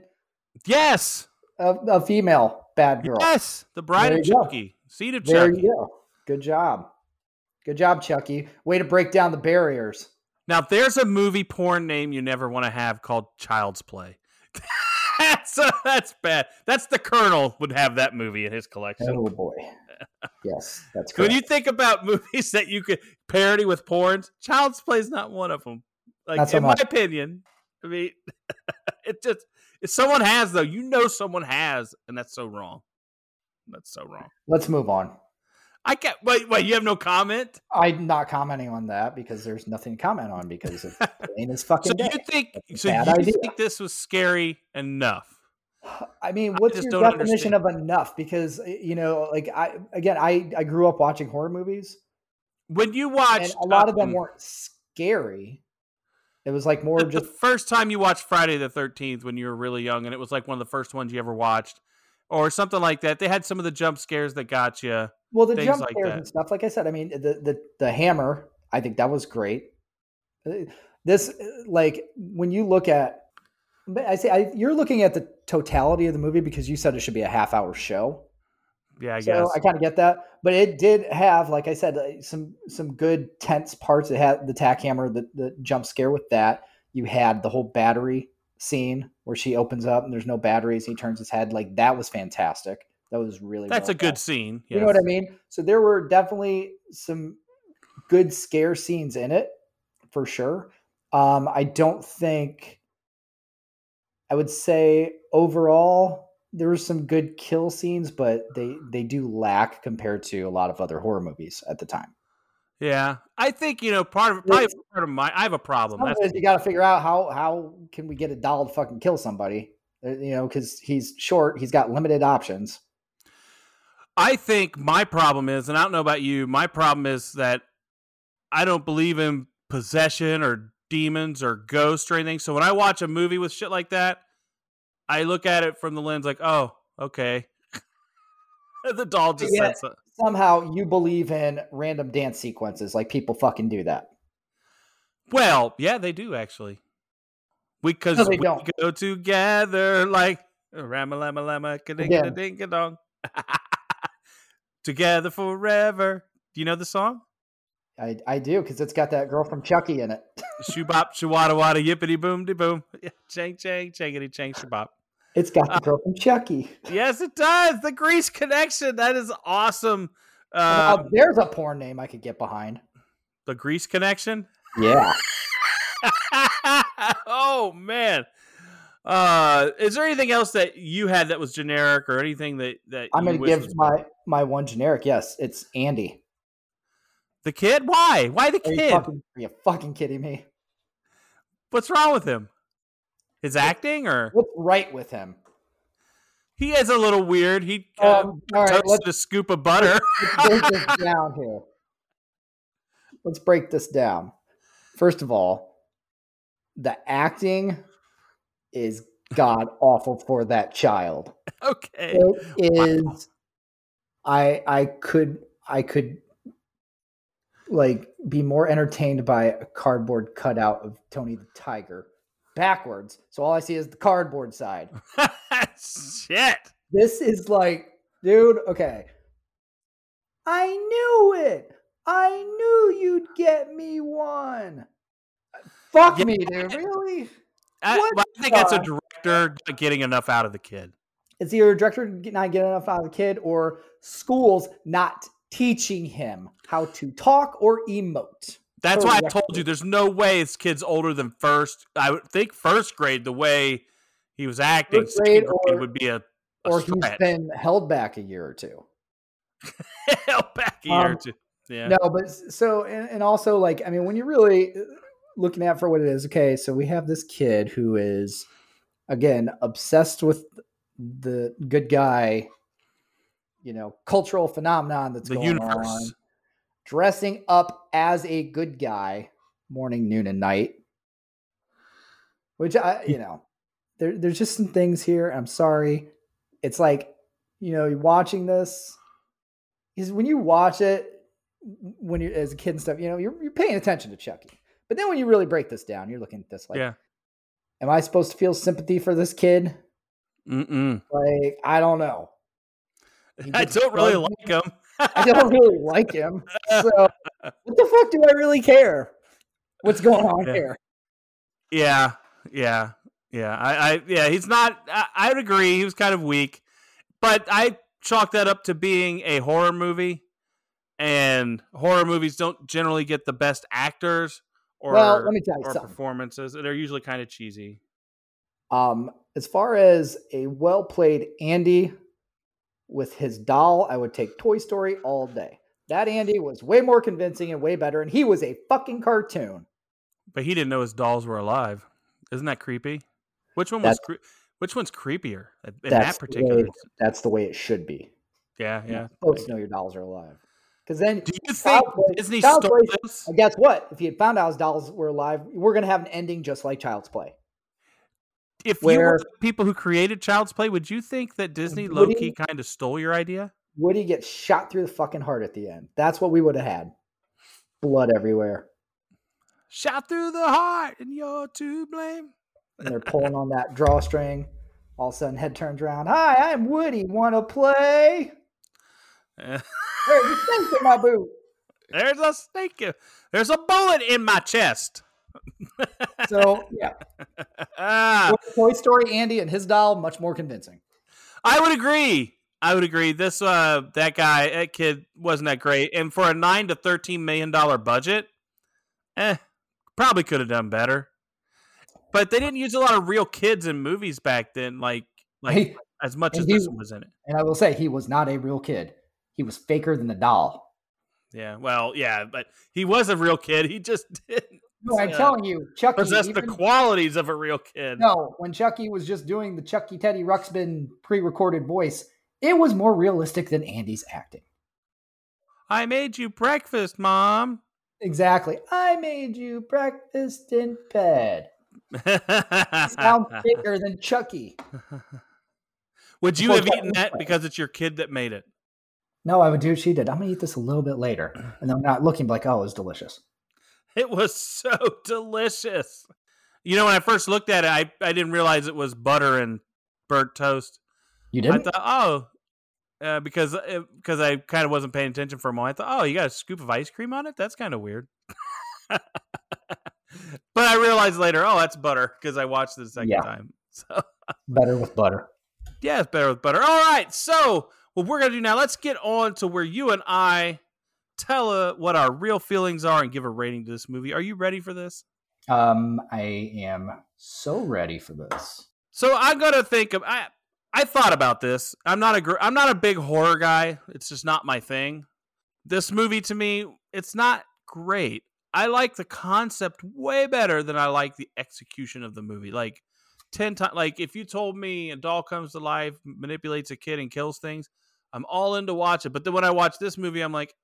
a female bad girl. Yes, the bride of Chucky, seed of Chucky. There you go. Good job, Chucky. Way to break down the barriers. Now, if there's a movie porn name you never want to have called Child's Play, that's bad. That's the Colonel would have that movie in his collection. Oh boy. Yes, that's correct. When you think about movies that you could parody with porns, Child's Play is not one of them. In my opinion, I mean, it just if someone has though, someone has, and that's so wrong. That's so wrong. Let's move on. I can't. Wait. You have no comment? I'm not commenting on that because there's nothing to comment on because it's plain as fucking. So you think this was scary enough? I mean, what's your definition of enough? Because I grew up watching horror movies. When you watched, a lot of them weren't scary. It was more just the first time you watched Friday the 13th when you were really young, and it was one of the first ones you ever watched, or something like that. They had some of the jump scares that got you. Well, the jump scares and stuff, like I said, I mean, the hammer, I think that was great. This, when you look at, you're looking at the totality of the movie because you said it should be a half-hour show. Yeah, I guess. I kind of get that. But it did have, like I said, some good tense parts. It had the tack hammer, the jump scare with that. You had the whole battery scene where she opens up and there's no batteries. He turns his head. That was fantastic. That was really That's a good scene. Yes. You know what I mean? So there were definitely some good scare scenes in it, for sure. I don't think I would say overall there were some good kill scenes, but they do lack compared to a lot of other horror movies at the time. Yeah, I think part of my I have a problem. You got to figure out how can we get a doll to fucking kill somebody? Because he's short, he's got limited options. I think my problem is, and I don't know about you, my problem is that I don't believe in possession or demons or ghosts or anything. So when I watch a movie with shit like that, I look at it from the lens like, oh, okay. The doll just said so. Somehow you believe in random dance sequences, like people fucking do that. Well, yeah, they do actually. Because we go together like rama lama lama kadinga dinga dong. Together forever. Do you know the song? I do, because it's got that girl from Chucky in it. Shoobop, shawada wada, yippity boom de boom. Chang chang, changity chang, shabop. It's got the girl from Chucky. Yes, it does. The Grease Connection. That is awesome. There's a porn name I could get behind. The Grease Connection? Yeah. Oh, man. Is there anything else that you had that was generic or anything that I'm going to give my one generic? Yes, it's Andy. The kid? Why? Why the kid? Are you fucking kidding me? What's wrong with him? His acting, or what's right with him? He is a little weird. He toasted a scoop of butter. Let's break this down here. Let's break this down. First of all, the acting is god awful for that child. Okay, it is. Wow. I could like be more entertained by a cardboard cutout of Tony the Tiger backwards. So all I see is the cardboard side. Shit. This is like, dude, okay. I knew it. I knew you'd get me one. Fuck me, dude. Really? I think that's a director not getting enough out of the kid. It's either a director not getting enough out of the kid or schools not teaching him how to talk or emote. That's why I told you there's no way this kid's older than first. I would think first grade, the way he was acting, second grade would be a or stretch. He's been held back a year or two. Held back a year or two. Yeah. No, but so, and also, like, I mean, when you're really looking at it for what it is, okay, so we have this kid who is, again, obsessed with the good guy, cultural phenomenon that's going on. Dressing up as a good guy morning, noon, and night. Which, there's just some things here. I'm sorry. It's like, you're watching this. Is when you watch it, when you're as a kid and stuff, you're paying attention to Chucky. But then when you really break this down, you're looking at this like, am I supposed to feel sympathy for this kid? Like, I don't know. I don't really like him. I don't really like him. So what the fuck do I really care? What's going on here? Yeah. He's not. I would agree. He was kind of weak, but I chalk that up to being a horror movie, and horror movies don't generally get the best actors or let me tell you something. Performances. They're usually kind of cheesy. As far as a well played Andy with his doll, I would take Toy Story all day. That Andy was way more convincing and way better, and he was a fucking cartoon. But he didn't know his dolls were alive. Isn't that creepy? Which one's creepier in that particular? That's the way it should be. Yeah. You're supposed to know your dolls are alive. Because then, do you think Disney stole this? Guess what? If he had found out his dolls were alive, we're going to have an ending just like Child's Play. If you were the people who created Child's Play, would you think that Disney low-key kind of stole your idea? Woody gets shot through the fucking heart at the end. That's what we would have had. Blood everywhere. Shot through the heart, and you're to blame. And they're pulling on that drawstring. All of a sudden, head turns around. Hi, I'm Woody. Want to play? There's a snake in my boot. There's a snake. There's a bullet in my chest. So, yeah. Toy Story Andy and his doll, much more convincing. I would agree. This that kid wasn't that great. And for a $9 to $13 million budget, probably could have done better. But they didn't use a lot of real kids in movies back then, like as much as this one was in it. And I will say, he was not a real kid. He was faker than the doll. Yeah. Well, yeah, but he was a real kid. He just didn't. No, I'm telling you, Chucky possessed the qualities of a real kid. No, when Chucky was just doing the Chucky Teddy Ruxpin pre-recorded voice, it was more realistic than Andy's acting. I made you breakfast, Mom. Exactly. I made you breakfast in bed. Sounds bigger than Chucky. Would you have eaten that because it's your kid that made it? No, I would do what she did. I'm going to eat this a little bit later. And then I'm not looking like, oh, it was delicious. It was so delicious. You know, when I first looked at it, I didn't realize it was butter and burnt toast. You didn't? I thought, because I kind of wasn't paying attention for a moment. I thought, oh, you got a scoop of ice cream on it? That's kind of weird. But I realized later, oh, that's butter, because I watched it the second time. So better with butter. Yeah, it's better with butter. All right, so what we're going to do now, let's get on to where you and I tell what our real feelings are and give a rating to this movie. Are you ready for this? I am so ready for this. So I'm going to think of... I thought about this. I'm not a big horror guy. It's just not my thing. This movie, to me, it's not great. I like the concept way better than I like the execution of the movie. Like 10 times. Like if you told me a doll comes to life, manipulates a kid, and kills things, I'm all in to watch it. But then when I watch this movie, I'm like,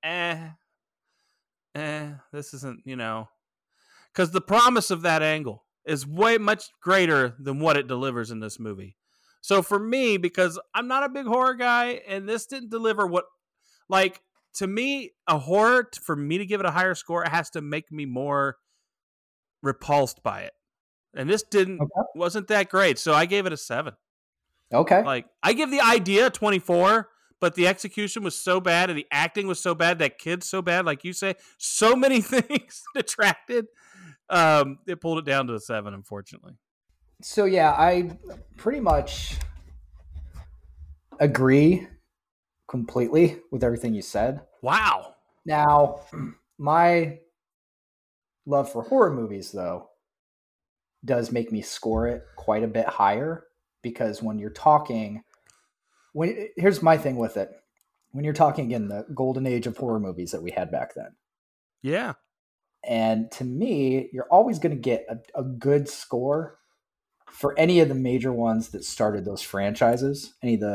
this isn't, because the promise of that angle is way much greater than what it delivers in this movie. So for me, because I'm not a big horror guy, and this didn't deliver what, like, to me, a horror, for me to give it a higher score, it has to make me more repulsed by it. And this wasn't that great. So I gave it a 7. Okay. Like, I give the idea a 24, but the execution was so bad and the acting was so bad, that kid's so bad, like you say, so many things detracted. It pulled it down to a 7, unfortunately. So yeah, I pretty much agree completely with everything you said. Wow. Now, my love for horror movies, though, does make me score it quite a bit higher, because when you're talking, here's my thing with it. When you're talking, again, the golden age of horror movies that we had back then. Yeah. And to me, you're always going to get a good score for any of the major ones that started those franchises, any of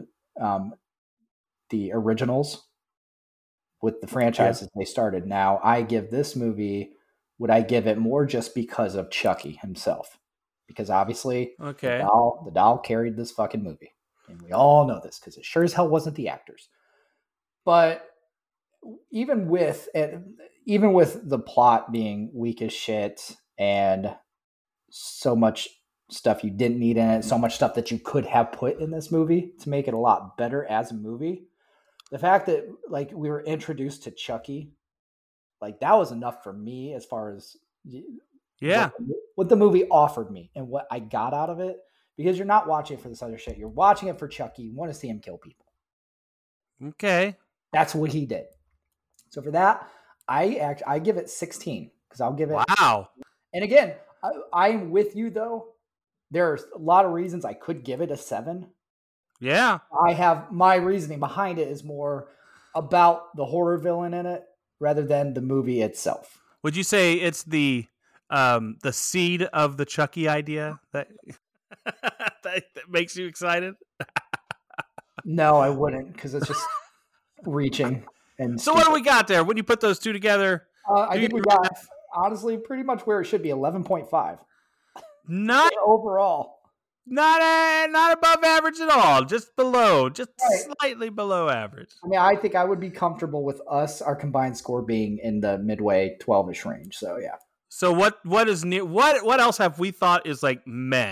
the originals with the franchises they started. Now, I give this movie, would I give it more just because of Chucky himself? Because obviously the doll carried this fucking movie. And we all know this, because it sure as hell wasn't the actors. But even with the plot being weak as shit and so much stuff you didn't need in it, so much stuff that you could have put in this movie to make it a lot better as a movie, the fact that, like, we were introduced to Chucky, like, that was enough for me as far as what the movie offered me and what I got out of it. Because you're not watching it for this other shit. You're watching it for Chucky. You want to see him kill people. Okay. That's what he did. So for that, I give it 16, because I'll give it. Wow. And again, I'm with you, though. There's a lot of reasons I could give it a 7. Yeah. I have my reasoning behind it is more about the horror villain in it rather than the movie itself. Would you say it's the seed of the Chucky idea that that makes you excited? No, I wouldn't, because it's just reaching. And so what do we got there? When you put those two together? I think we got, honestly, pretty much where it should be, 11.5. Not overall. Not above average at all. Just below. Just slightly below average. I mean, I think I would be comfortable with our combined score being in the midway 12-ish range. So, yeah. So what is new? What else have we thought is like meh?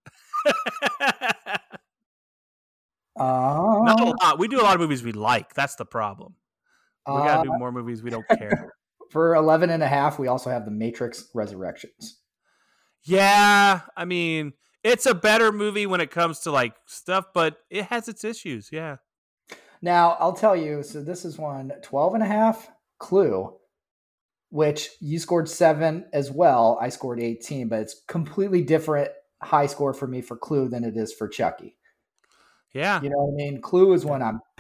Not a lot. We do a lot of movies we like. That's the problem. We got to do more movies we don't care. For 11.5, we also have The Matrix Resurrections. Yeah, I mean, it's a better movie when it comes to like stuff, but it has its issues. Yeah. Now, I'll tell you, so this is one 12.5, Clue, which you scored 7 as well. I scored 18, but it's completely different high score for me for Clue than it is for Chucky. Yeah. You know what I mean? Clue is one I'm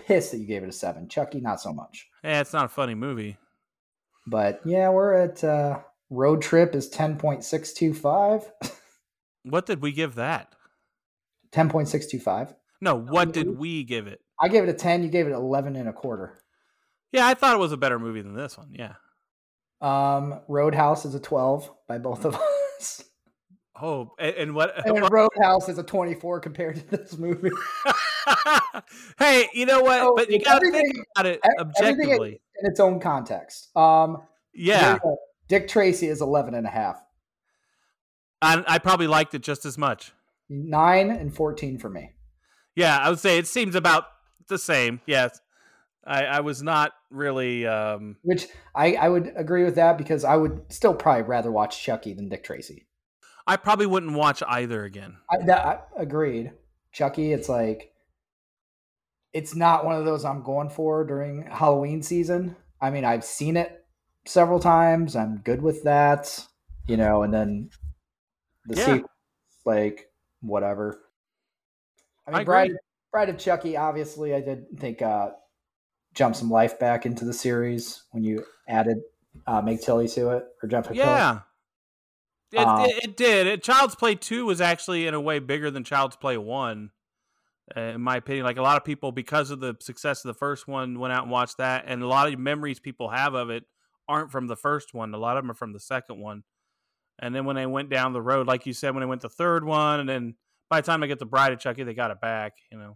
pissed that you gave it a 7. Chucky, not so much. Yeah, it's not a funny movie. But yeah, we're at Road Trip is 10.625. What did we give that? 10.625. No, what did we give it? I gave it a 10. You gave it 11 and a quarter. Yeah, I thought it was a better movie than this one. Yeah. Roadhouse is a 12 by both of us. Oh, and what? And Roadhouse is a 24 compared to this movie. Hey, you know what? So but you got to think about it objectively. In its own context. Yeah. Dick Tracy is 11 and a half. I probably liked it just as much. 9 and 14 for me. Yeah, I would say it seems about the same. Yes. I was not really... Which I would agree with that because I would still probably rather watch Chucky than Dick Tracy. I probably wouldn't watch either again. I agreed. Chucky, it's like... It's not one of those I'm going for during Halloween season. I mean, I've seen it several times. I'm good with that. And then the sequel, like, whatever. I mean, Bride of Chucky, obviously, I did think jumped some life back into the series when you added Meg Tilly to it, or Jennifer Tilly. It did. Child's Play 2 was actually, in a way, bigger than Child's Play 1, in my opinion. Like, a lot of people, because of the success of the first one, went out and watched that, and a lot of memories people have of it aren't from the first one. A lot of them are from the second one. And then when they went down the road, like you said, when they went the third one, and then by the time they get the Bride of Chucky, they got it back,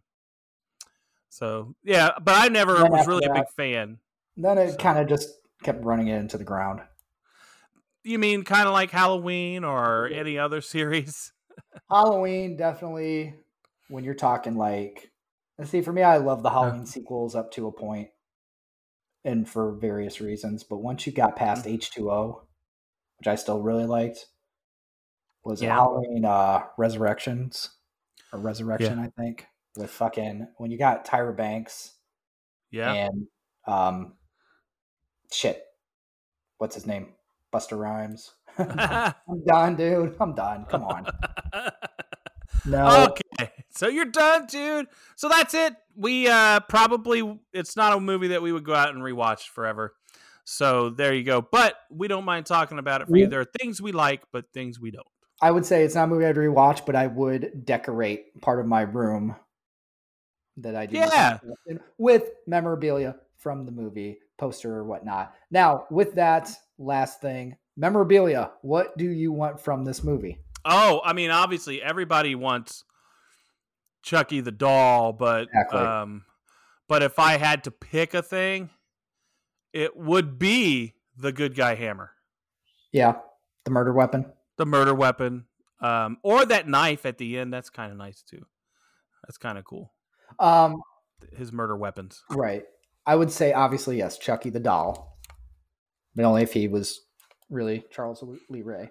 So, yeah, but I never was really a big fan. Then it kind of just kept running it into the ground. You mean kind of like Halloween or any other series? Halloween, definitely. When you're talking like, let's see, for me, I love the Halloween sequels up to a point, and for various reasons. But once you got past H2O, which I still really liked, was Halloween Resurrection, I think, with fucking when you got Tyra Banks, and what's his name, Busta Rhymes. I'm done, dude. I'm done. Come on. No. Okay, so you're done, dude. So that's it. We probably, it's not a movie that we would go out and rewatch forever. So there you go. But we don't mind talking about it for you. There are things we like, but things we don't. I would say it's not a movie I'd rewatch, but I would decorate part of my room that I do with memorabilia from the movie, poster or whatnot. Now, with that last thing, memorabilia, what do you want from this movie? Oh, I mean, obviously everybody wants Chucky the doll, but but if I had to pick a thing, it would be the good guy hammer. Yeah, the murder weapon. The murder weapon, or that knife at the end. That's kind of nice too. That's kind of cool. His murder weapons. Right. I would say obviously yes, Chucky the doll, but only if he was really Charles Lee Ray.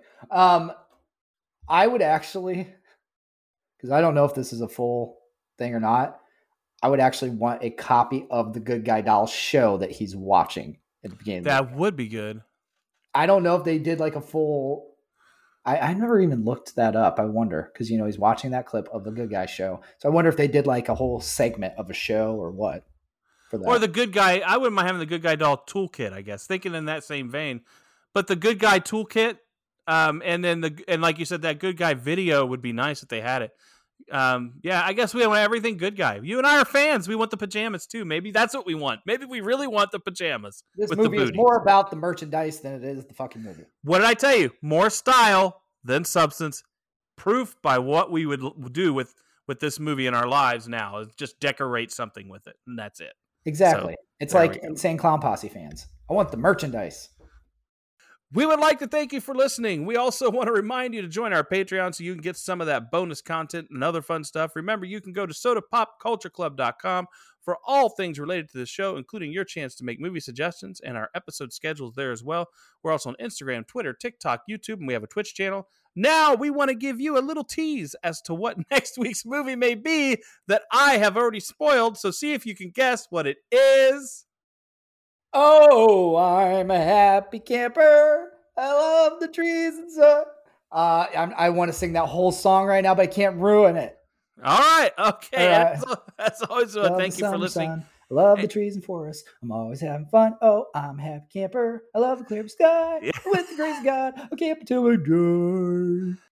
I would actually, because I don't know if this is a full thing or not, I would actually want a copy of the Good Guy Doll show that he's watching at the beginning. That would be good. I don't know if they did like a full... I never even looked that up. I wonder, because, he's watching that clip of the Good Guy show. So I wonder if they did like a whole segment of a show or what. For that. Or the Good Guy... I wouldn't mind having the Good Guy Doll toolkit, I guess. Thinking in that same vein. But the Good Guy toolkit... and then like you said, that Good Guy video would be nice if they had it. I guess we want everything Good Guy. You and I are fans. We want the pajamas too. Maybe that's what we want. Maybe we really want the pajamas. This movie is more about the merchandise than it is the fucking movie. What did I tell you? More style than substance. Proof by what we would do with this movie in our lives now is just decorate something with it, and that's it. Exactly. So, it's like Insane Clown Posse fans. I want the merchandise. We would like to thank you for listening. We also want to remind you to join our Patreon so you can get some of that bonus content and other fun stuff. Remember, you can go to sodapopcultureclub.com for all things related to the show, including your chance to make movie suggestions and our episode schedules there as well. We're also on Instagram, Twitter, TikTok, YouTube, and we have a Twitch channel. Now we want to give you a little tease as to what next week's movie may be that I have already spoiled, so see if you can guess what it is. Oh, I'm a happy camper. I love the trees and sun. I want to sing that whole song right now, but I can't ruin it. All right. Okay. That's always thank you for listening. I love the trees and forests. I'm always having fun. Oh, I'm a happy camper. I love the clear sky with the grace of God. I camp until I die.